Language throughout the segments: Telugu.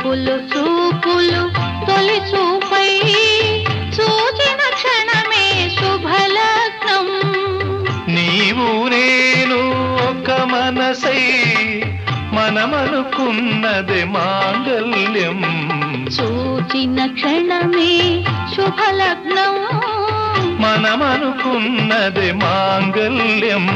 చూపులు చూపులు తొలి చూపై చూచిన క్షణమే శుభలగ్నం. నీవు నేను ఒక మనసై మనమనుకున్నది మాంగల్యం. చూచిన క్షణమే శుభలగ్నం, మనమనుకున్నది మాంగల్యం.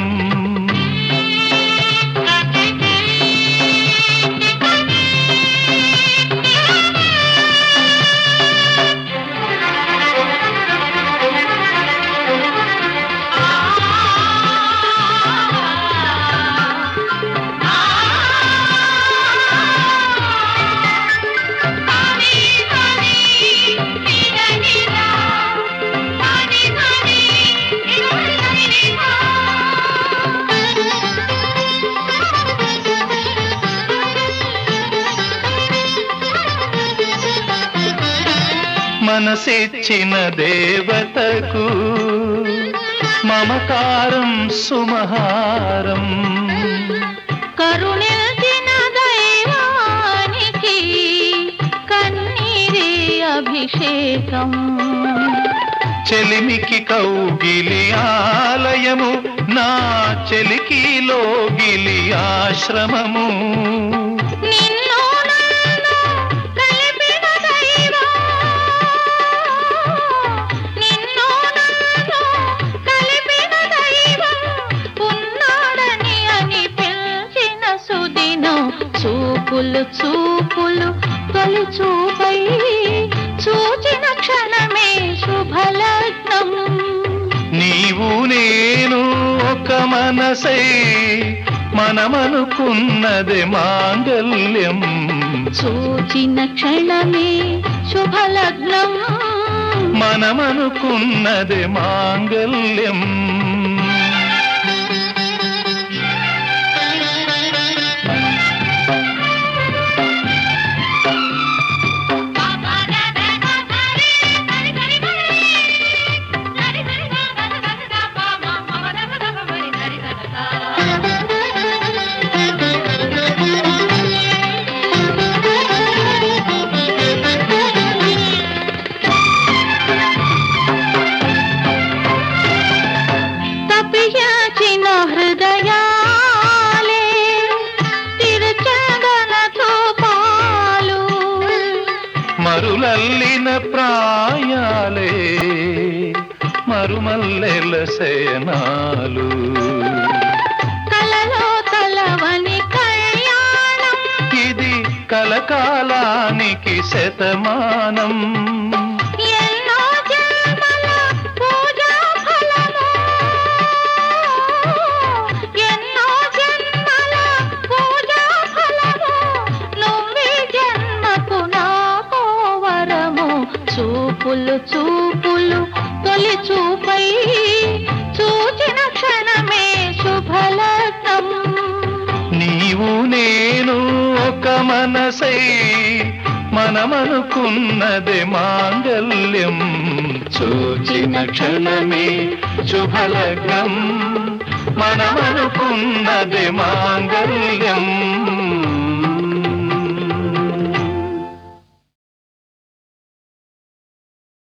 మనసిచ్చిన దేవతకు మమకారం సుమహారం. కరుణించిన దైవానికి కన్నీరే అభిషేకం. చెలిమికి కౌగిలి ఆలయము, నా చెలికి లోగిలి ఆశ్రమము. నిన్ను నన్ను కలిపిన దైవం, నిన్ను నన్ను కలిపిన దైవం ఉన్నాడని అనిపించిన సుదినం. చూపులు చూపులు తొలి చూపై చూచిన క్షణమే శుభలగ్నం. నీవు నేను ఒక మనసై మనమనుకున్నది మాంగల్యం. చూచిన క్షణమే శుభలగ్నం, మనమనుకున్నది మాంగల్యం. మరులల్లిన ప్రాయాలే మరుమల్లెల సేనాలు. కలలో తలవని కళ్యాణం, ఇది కలకాలానికి శతమానం. ఎన్నో జన్మల పూజా ఫలము, ఎన్నో జన్మల పూజా ఫలము, నువ్వే జన్మకు నాకో వరము. చూపులు చూపులు తొలి చూపై చూచిన క్షణమే శుభలగ్నం. నీవు నేను ఒక మనసై మనమనుకున్నది మాంగల్యం. చూచిన క్షణమే శుభలగ్నం, మనమనుకున్నది మాంగల్యం.